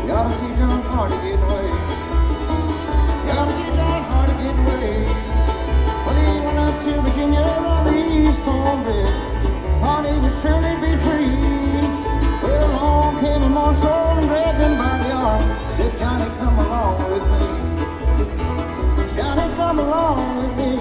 You ought to see John Hardy getting away. You ought to see John Hardy getting away. Well, he went up to Virginia on the Eastern Bridge. Thought he would surely be free. Well, along came a marshal and grabbed him by the arm. Said, Johnny, come along with me. Johnny, come along with me.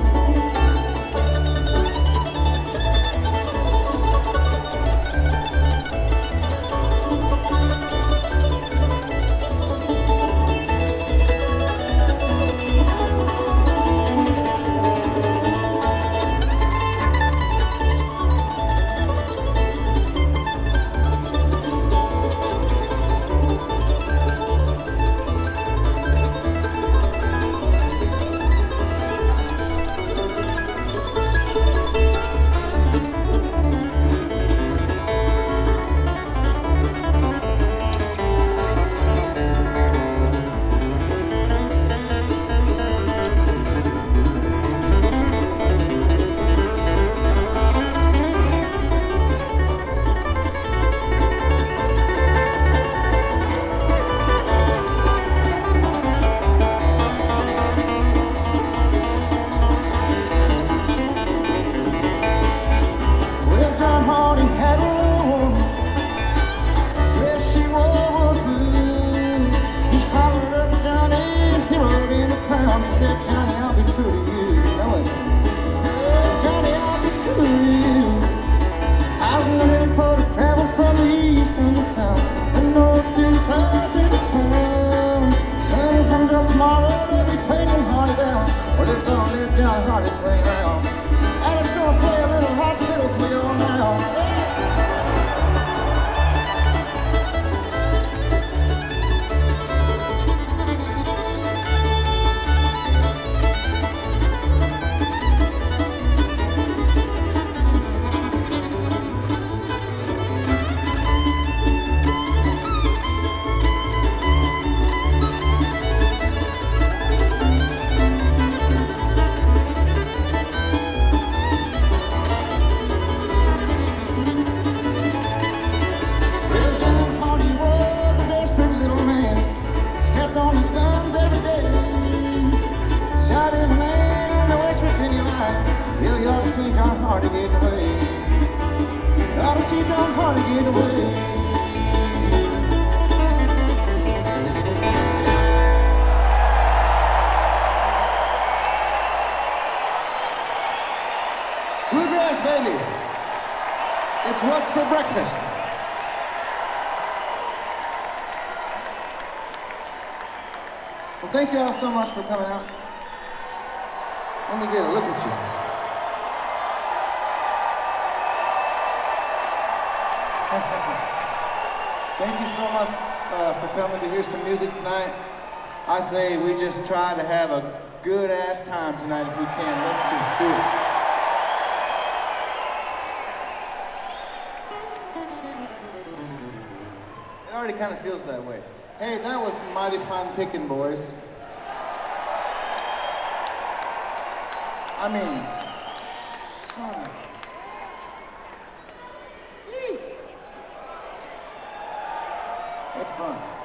Hardy get away. Ought to see John Hardy get away. Bluegrass, baby. It's what's for breakfast. Well, thank you all so much for coming out. Let me get a look at you. Thank you so much for coming to hear some music tonight. I say we just try to have a good-ass time tonight if we can. Let's just do it. It already kind of feels that way. Hey, that was some mighty fine picking, boys. I mean, son. That's fun.